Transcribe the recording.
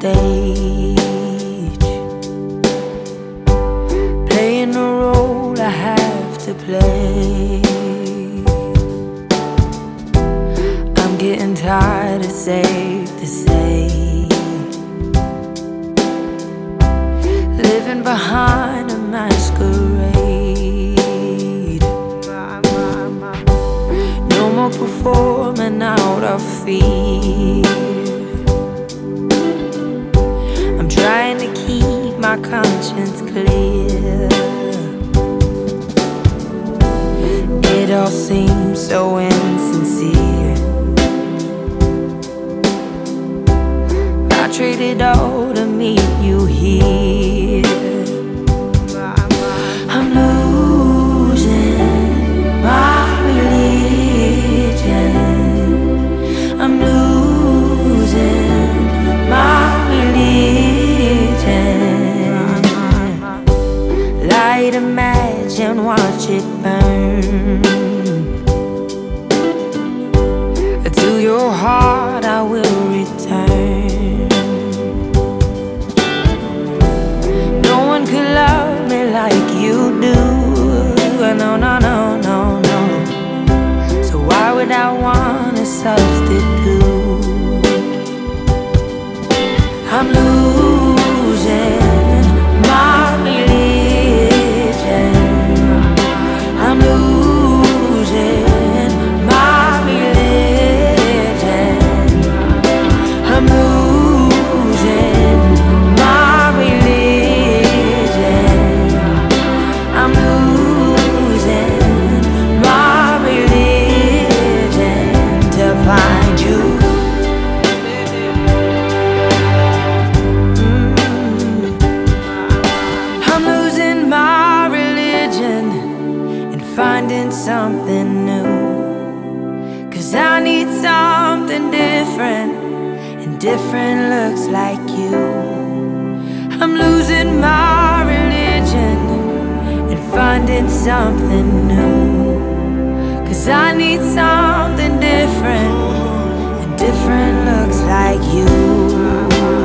stage, playing the role I have to play. I'm getting tired, it's safe to say, living behind a masquerade. No more performing out of fear. I'm trying to keep my conscience clear. It all seems so insincere. I traded all to meet you here. I'm losing my religion. I'm losing my religion. Light a match and watch it burn. To your heart I will return. No one could love me like you do. No, no, no, no, no. So why would I want a substitute? I'm losing my religion. I'm losing my religion. I'm losing my religion. I'm losing my religion to find you. I'm losing my religion and finding something new. 'Cause I need something different, and different looks like you. I'm losing my religion and finding something new. 'Cause I need something different, and different looks like you.